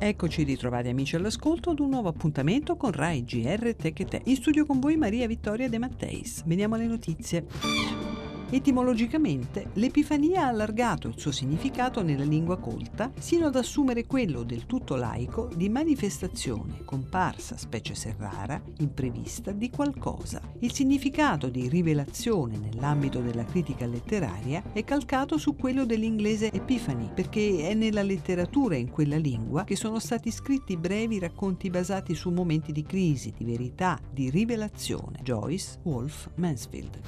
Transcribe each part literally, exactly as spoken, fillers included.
Eccoci ritrovati amici all'ascolto ad un nuovo appuntamento con Rai G R Tech e Te. In studio con voi Maria Vittoria De Matteis. Veniamo alle notizie. Etimologicamente, l'Epifania ha allargato il suo significato nella lingua colta sino ad assumere quello del tutto laico di manifestazione, comparsa, specie se rara, imprevista, di qualcosa. Il significato di rivelazione nell'ambito della critica letteraria è calcato su quello dell'inglese epiphany, perché è nella letteratura in quella lingua che sono stati scritti brevi racconti basati su momenti di crisi, di verità, di rivelazione. Joyce, Wolf, Mansfield.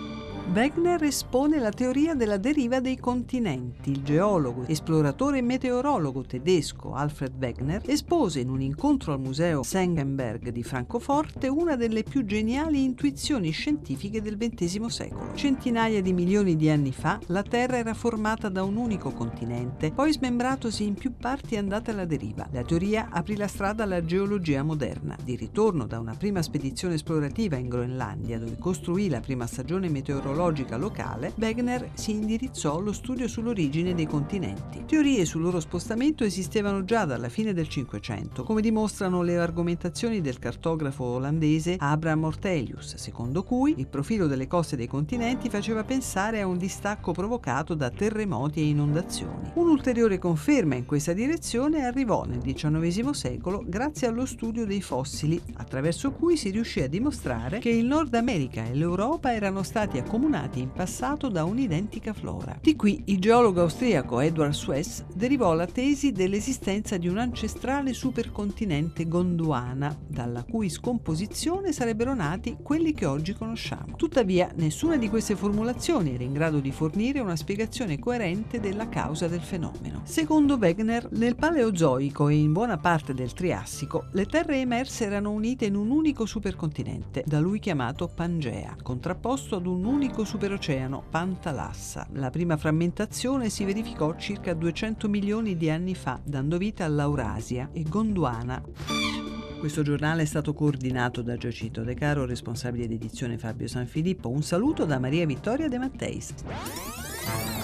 Wegener espone la teoria della deriva dei continenti. Il geologo, esploratore e meteorologo tedesco Alfred Wegener espose in un incontro al museo Senckenberg di Francoforte una delle più geniali intuizioni scientifiche del ventesimo secolo. Centinaia di milioni di anni fa la Terra era formata da un unico continente, poi smembratosi in più parti e andata alla deriva. La teoria aprì la strada alla geologia moderna. Di ritorno da una prima spedizione esplorativa in Groenlandia, dove costruì la prima stagione meteorologica locale, Wegener si indirizzò allo studio sull'origine dei continenti. Teorie sul loro spostamento esistevano già dalla fine del Cinquecento, come dimostrano le argomentazioni del cartografo olandese Abraham Ortelius, secondo cui il profilo delle coste dei continenti faceva pensare a un distacco provocato da terremoti e inondazioni. Un'ulteriore conferma in questa direzione arrivò nel diciannovesimo secolo grazie allo studio dei fossili, attraverso cui si riuscì a dimostrare che il Nord America e l'Europa erano stati accomunati in passato da un'identica flora. Di qui il geologo austriaco Edward Suess derivò la tesi dell'esistenza di un ancestrale supercontinente Gondwana, dalla cui scomposizione sarebbero nati quelli che oggi conosciamo. Tuttavia, nessuna di queste formulazioni era in grado di fornire una spiegazione coerente della causa del fenomeno. Secondo Wegener, nel Paleozoico e in buona parte del Triassico, le terre emerse erano unite in un unico supercontinente, da lui chiamato Pangea, contrapposto ad un unico superoceano, Pantalassa. La prima frammentazione si verificò circa duecento milioni di anni fa, dando vita all'Eurasia e Gondwana. Questo giornale è stato coordinato da Giacinto De Caro, responsabile di edizione Fabio Sanfilippo. Un saluto da Maria Vittoria De Matteis.